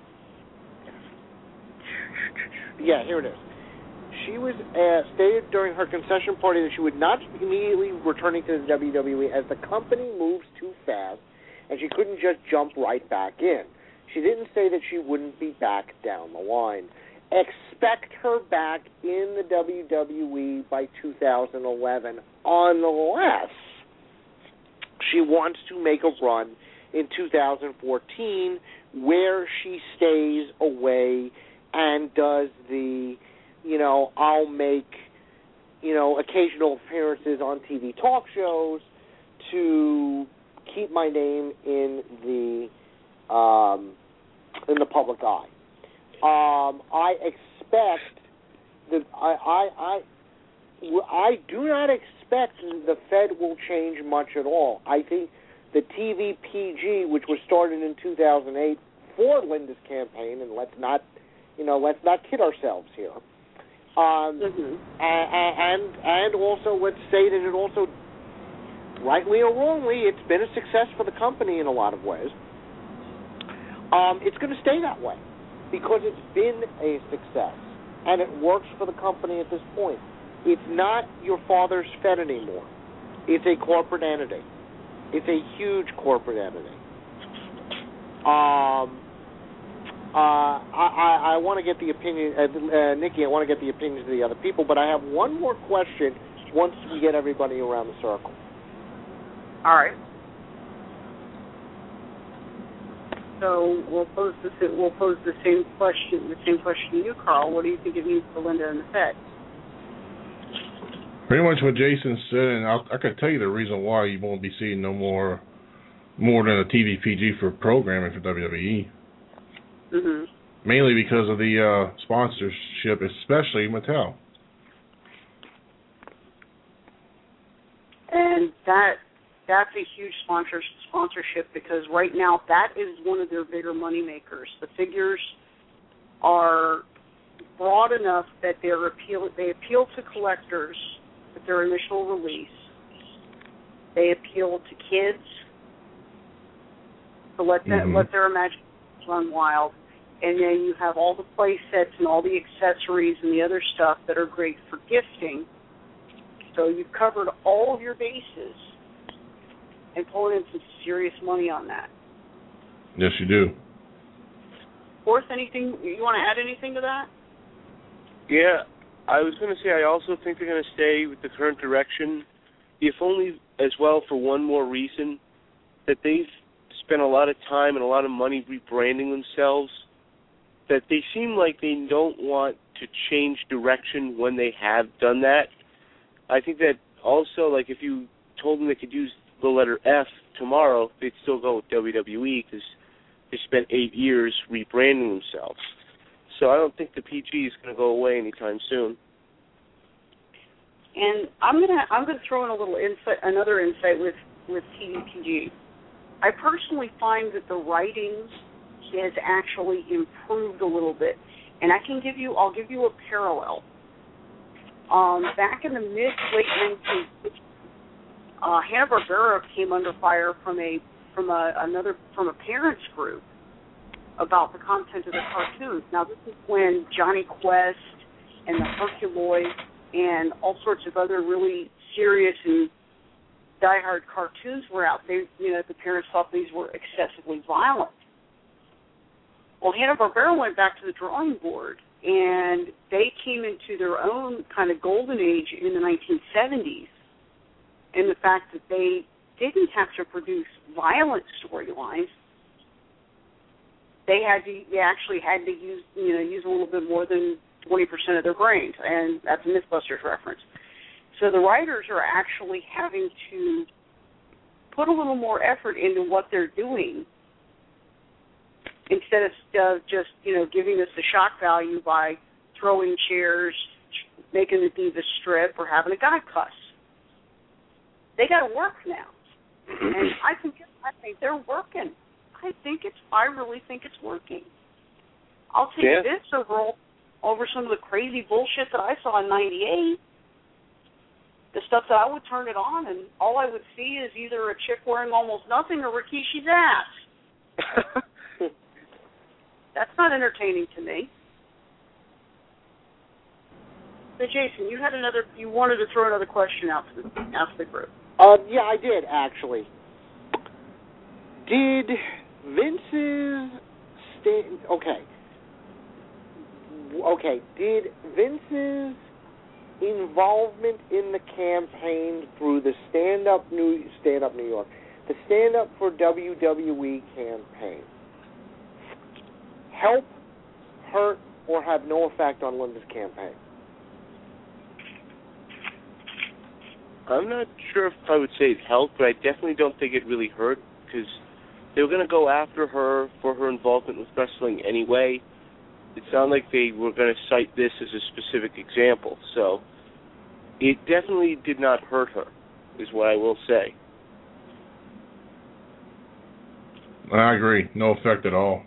"Yeah, here it is." She was asked, stated during her concession party that she would not be immediately returning to the W W E as the company moves too fast, and she couldn't just jump right back in. She didn't say that she wouldn't be back down the line. Expect her back in the W W E by two thousand eleven, unless she wants to make a run in two thousand fourteen where she stays away and does the, you know, I'll make, you know, occasional appearances on T V talk shows to keep my name in the um, in the public eye. Um, I expect that I, I I I do not expect the Fed will change much at all. I think the T V P G, which was started in two thousand eight for Linda's campaign, and let's not, you know, let's not kid ourselves here. Um, mm-hmm. and, and and also let's say that it also, rightly or wrongly, it's been a success for the company in a lot of ways. Um, it's going to stay that way because it's been a success and it works for the company at this point. It's not your father's Fed anymore. It's a corporate entity. It's a huge corporate entity. Um, uh, I, I, I want to get the opinion, uh, uh, Nikki, I want to get the opinions of the other people, but I have one more question once we get everybody around the circle. All right. So we'll pose the we'll pose the same question the same question to you, Carl. What do you think it means for Linda and the Fed? Pretty much what Jason said, and I'll, I could tell you the reason why you won't be seeing no more more than a T V P G for programming for W W E. Mm-hmm. Mainly because of the uh, sponsorship, especially Mattel. And that that's a huge sponsor, sponsorship because right now that is one of their bigger money makers. The figures are broad enough that they're appeal they appeal to collectors with their initial release. They appeal to kids to let them, mm-hmm. let their imagination run wild. And then you have all the play sets and all the accessories and the other stuff that are great for gifting. So you've covered all of your bases and pulling in some serious money on that. Yes, you do. Fourth, anything you want to add anything to that? Yeah, I was going to say I also think they're going to stay with the current direction, if only as well for one more reason, that they've spent a lot of time and a lot of money rebranding themselves, that they seem like they don't want to change direction when they have done that. I think that also, like, if you told them they could use the letter F tomorrow, they'd still go with W W E because they spent eight years rebranding themselves. So I don't think the P G is going to go away anytime soon. And I'm gonna I'm gonna throw in a little insight, another insight with with T D P G. I personally find that the writing has actually improved a little bit, and I can give you I'll give you a parallel. Um, back in the mid late nineteen sixties, uh, Hanna-Barbera came under fire from a from a another from a parents group about the content of the cartoons. Now this is when Johnny Quest and the Herculoid and all sorts of other really serious and diehard cartoons were out. They, you know, the parents thought these were excessively violent. Well, Hanna-Barbera went back to the drawing board, and they came into their own kind of golden age in the nineteen seventies, in the fact that they didn't have to produce violent storylines. They had to, they actually had to use, you know, use a little bit more than twenty percent of their brains, and that's a Mythbusters reference. So the writers are actually having to put a little more effort into what they're doing instead of uh, just, you know, giving us the shock value by throwing chairs, making the diva strip, or having a guy cuss. They got to work now, and I think I think they're working. I think it's I really think it's working. I'll take yeah. this over over some of the crazy bullshit that I saw in ninety-eight. The stuff that I would turn it on, and all I would see is either a chick wearing almost nothing or Rikishi's ass. That's not entertaining to me. So, Jason, you had another. You wanted to throw another question out to the out to the group. Uh, yeah, I did actually. Did Vince's sta- okay? Okay, did Vince's involvement in the campaign through the Stand Up New Stand Up New York, the Stand Up for W W E campaign, help, hurt, or have no effect on Linda's campaign? I'm not sure if I would say it helped, but I definitely don't think it really hurt because they were going to go after her for her involvement with wrestling anyway. It sounded like they were going to cite this as a specific example. So it definitely did not hurt her, is what I will say. I agree. No effect at all.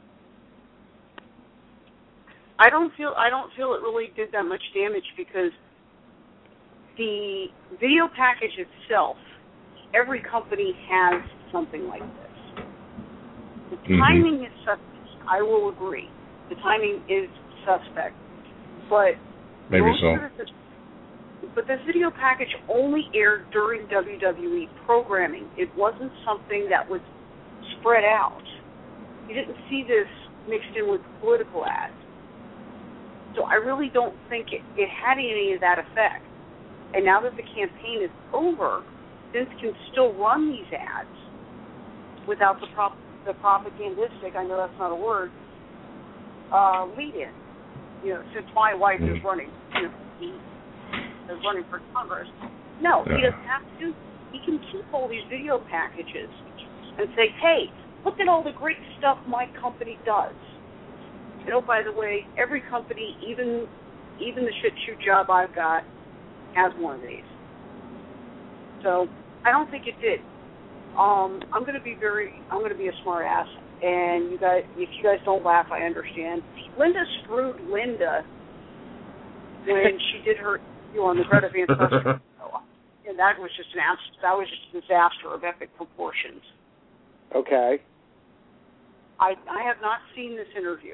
I don't feel I don't feel it really did that much damage because the video package itself, every company has something like this. The mm-hmm. timing is suspect. I will agree. The timing is suspect. But maybe so. This, but this video package only aired during W W E programming. It wasn't something that was spread out. You didn't see this mixed in with political ads. So I really don't think it, it had any of that effect. And now that the campaign is over, Vince can still run these ads without the prop, the propagandistic, I know that's not a word, uh, lead-in. You know, since my wife is running, you know, he is running for Congress. No, yeah. he doesn't have to. He can keep all these video packages and say, hey, look at all the great stuff my company does. And oh, by the way, every company, even even the shit shoot job I've got, has one of these. So I don't think it did. Um, I'm going to be very, I'm going to be a smart ass, and you guys, if you guys don't laugh, I understand. Linda screwed Linda when she did her interview on the Greta Van Susteren show, and that was just an that was just a disaster of epic proportions. Okay. I I have not seen this interview,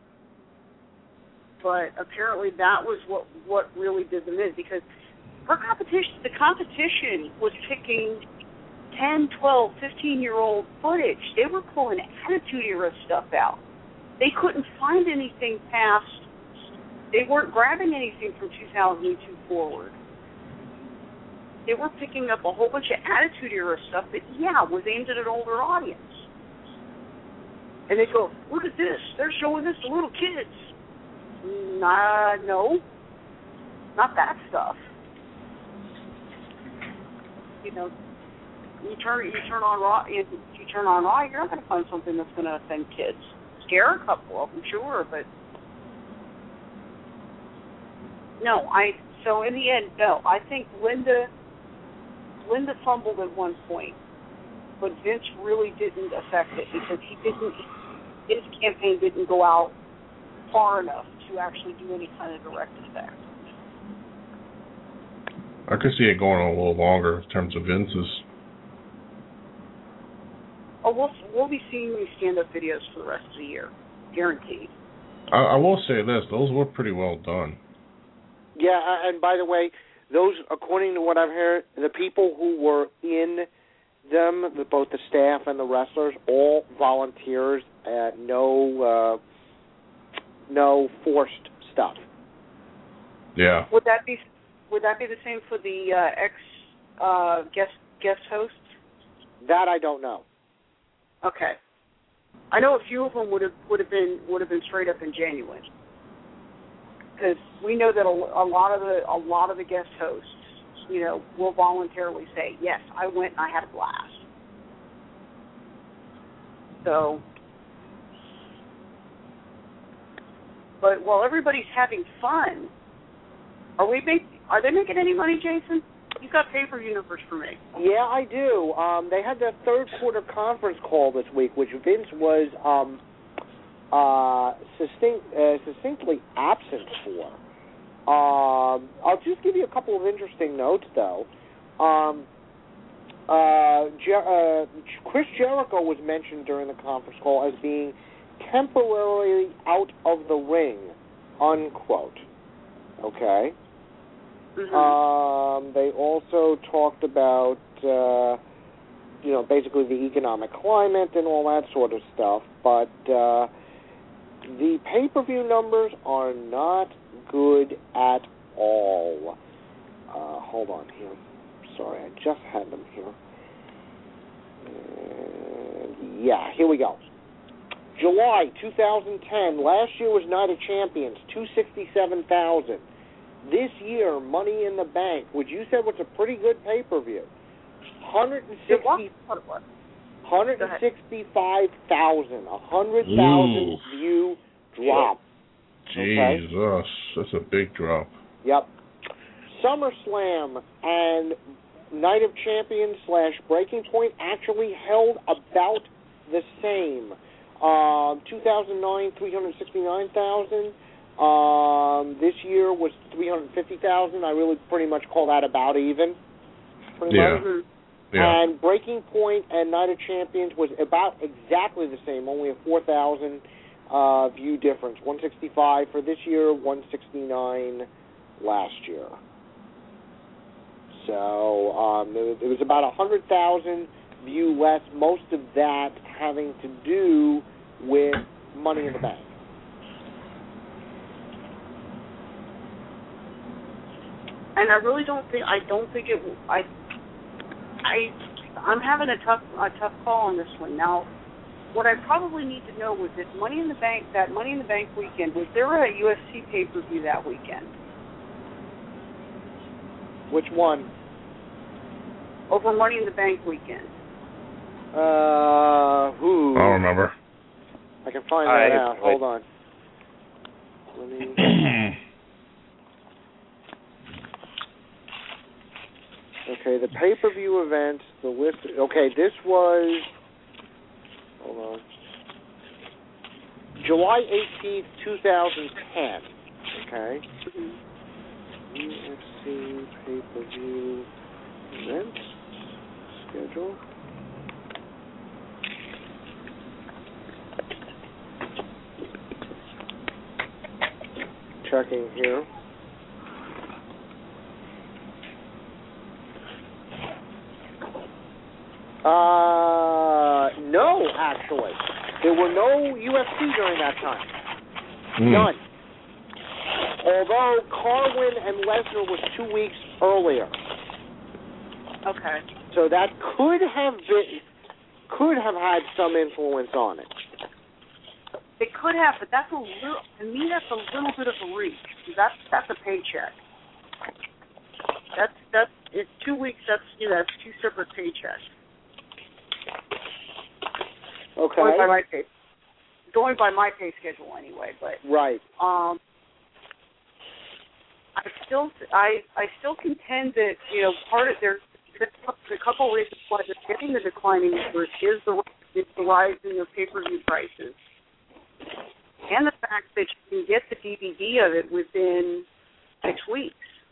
but apparently that was what what really did them in, because her competition, the competition was picking ten, twelve, fifteen-year-old footage. They were pulling Attitude Era stuff out. They couldn't find anything past, they weren't grabbing anything from two thousand two forward. They were picking up a whole bunch of Attitude Era stuff that, yeah, was aimed at an older audience. And they go, look at this, they're showing this to little kids. Nah, no, not that stuff. You know, You turn you turn on Raw. You turn on Raw. You're not going to find something that's going to offend kids. Scare a couple of them, sure, but no. I so in the end, no. I think Linda Linda fumbled at one point, but Vince really didn't affect it because he didn't. His campaign didn't go out far enough to actually do any kind of direct effect. I could see it going on a little longer in terms of Vince's. Oh, we'll we'll be seeing these stand-up videos for the rest of the year, guaranteed. I, I will say this: those were pretty well done. Yeah, and by the way, those, according to what I've heard, the people who were in them, the, both the staff and the wrestlers, all volunteers. Uh, no, uh, no forced stuff. Yeah. Would that be Would that be the same for the uh, ex uh, guest guest hosts? That I don't know. Okay, I know a few of them would have would have been would have been straight up and genuine, because we know that a, a lot of the a lot of the guest hosts, you know, will voluntarily say, yes, I went and I had a blast. So, but while everybody's having fun, are we make, are they making any money, Jason? You've got pay-per-view numbers for me. Yeah, I do. Um, they had their third quarter conference call this week, which Vince was um, uh, succinct, uh, succinctly absent for. Um, I'll just give you a couple of interesting notes, though. Um, uh, Jer- uh, Chris Jericho was mentioned during the conference call as being temporarily out of the ring, unquote. Okay? Mm-hmm. Um, they also talked about, uh, you know, basically the economic climate and all that sort of stuff. But uh, the pay-per-view numbers are not good at all. Uh, hold on here. Sorry, I just had them here. And yeah, here we go. July two thousand ten. Last year was Night of Champions, two hundred sixty-seven thousand. This year, Money in the Bank, which you said was a pretty good pay-per-view, one hundred sixty-five thousand, a one hundred thousand view drop. Jesus, okay? That's a big drop. Yep. SummerSlam and Night of Champions slash Breaking Point actually held about the same. Um, two thousand nine, three hundred sixty-nine thousand. Um, this year was three hundred fifty thousand. I really pretty much call that about even. Pretty yeah. much. yeah. And Breaking Point and Night of Champions was about exactly the same, only a four thousand uh, view difference. one sixty-five for this year, one sixty-nine last year. So um, it was about one hundred thousand view less, most of that having to do with Money in the Bank. And I really don't think I don't think it. I I I'm having a tough a tough call on this one. Now, what I probably need to know was that Money in the Bank that Money in the Bank weekend, was there a U F C pay per view that weekend? Which one? Over Money in the Bank weekend. Uh, who? I don't remember. I can find that I, out. I, Hold on. Let me. Okay, Okay, the pay-per-view events, the list. Okay, this was. Hold on. July eighteenth, twenty ten. Okay. U F C pay-per-view events schedule. Checking here. Uh, no, actually. There were no U F C during that time. Mm. None. Although Carwin and Lesnar was two weeks earlier. Okay. So that could have been, could have had some influence on it. It could have, but that's a little, to me, that's a little bit of a reach. That's that's a paycheck. That's that's it's two weeks. That's you know, that's two separate paychecks. Okay. Going by my pay, going by my pay schedule anyway, but right. Um, I still I I still contend that you know part of there's a couple reasons why they're getting the declining numbers is the is the rise in their pay-per-view prices. And the fact that you can get the D V D of it within six weeks.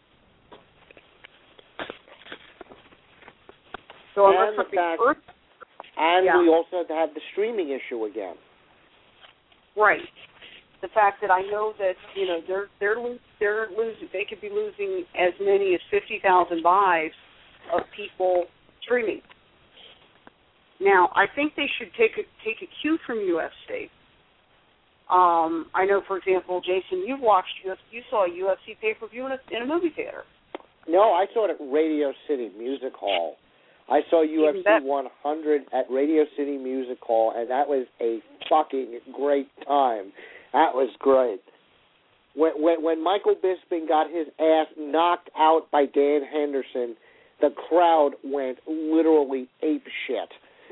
So and the fact, first, and yeah. we also have to have the streaming issue again. Right. The fact that I know that you know they're they're lo- they're losing they could be losing as many as fifty thousand buys of people streaming. Now I think they should take a take a cue from U F C. Um, I know, for example, Jason, you've watched, you saw a U F C pay-per-view in a, in a movie theater. No, I saw it at Radio City Music Hall. I saw U F C one hundred at Radio City Music Hall, and that was a fucking great time. That was great. When, when, when Michael Bisping got his ass knocked out by Dan Henderson, the crowd went literally ape shit.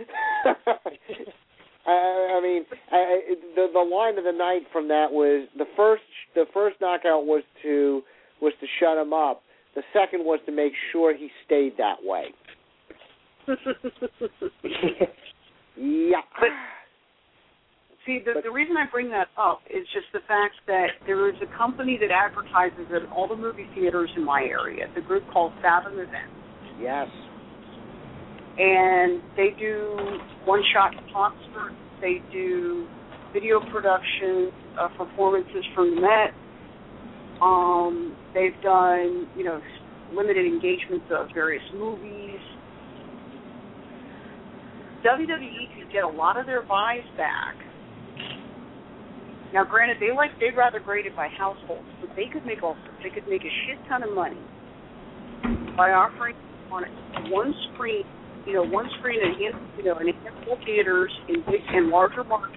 I, I mean, I, the the line of the night from that was the first the first knockout was to was to shut him up. The second was to make sure he stayed that way. Yeah. But see, the, the reason I bring that up is just the fact that there is a company that advertises at all the movie theaters in my area. It's a group called Fathom Events. Yes. And they do one-shot concerts. They do video production uh, performances from the Met. Um, they've done, you know, limited engagements of various movies. W W E could get a lot of their buys back. Now, granted, they like they'd rather grade it by households, but they could make a they could make a shit ton of money by offering on one screen. You know, one screen in you know in a handful of theaters in big and larger markets.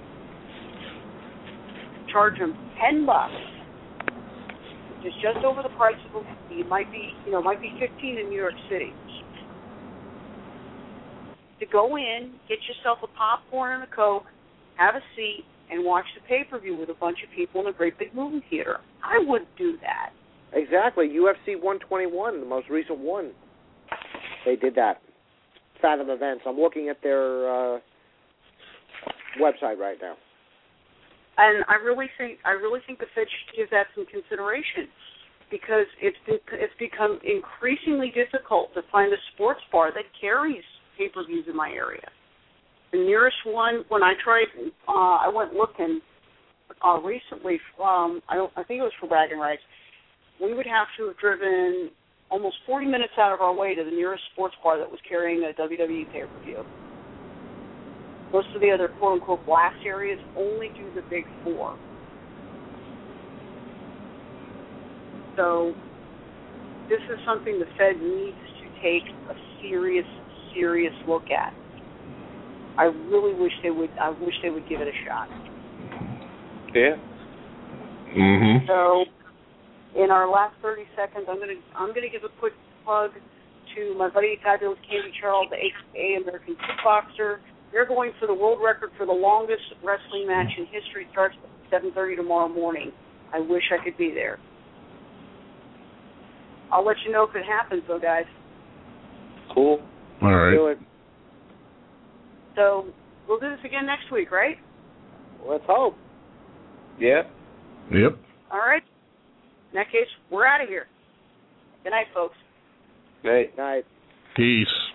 Charge them ten bucks, which is just over the price of a movie. It might be you know might be fifteen in New York City. To go in, get yourself a popcorn and a Coke, have a seat, and watch the pay-per-view with a bunch of people in a great big movie theater. I would do that. Exactly. U F C one twenty-one, the most recent one. They did that. Fathom Events. I'm looking at their uh, website right now. And I really think I really think the Fed should give that some consideration because it's been, it's become increasingly difficult to find a sports bar that carries pay-per-views in my area. The nearest one, when I tried, uh, I went looking uh, recently. Um, I don't, I think it was for Bragging Rights. We would have to have driven almost forty minutes out of our way to the nearest sports bar that was carrying a W W E pay-per-view. Most of the other quote-unquote blast areas only do the big four. So this is something the Fed needs to take a serious, serious look at. I really wish they would. I wish they would give it a shot. Yeah. Mhm. So, in our last thirty seconds, I'm gonna I'm gonna give a quick plug to my buddy Fabulous Candy Charles, the A K A American Kickboxer. They're going for the world record for the longest wrestling match in history. It starts at seven thirty tomorrow morning. I wish I could be there. I'll let you know if it happens, though, guys. Cool. All right. Do it. So we'll do this again next week, right? Let's hope. Yeah. Yep. All right. In that case, we're out of here. Good night, folks. Night. Night. Peace.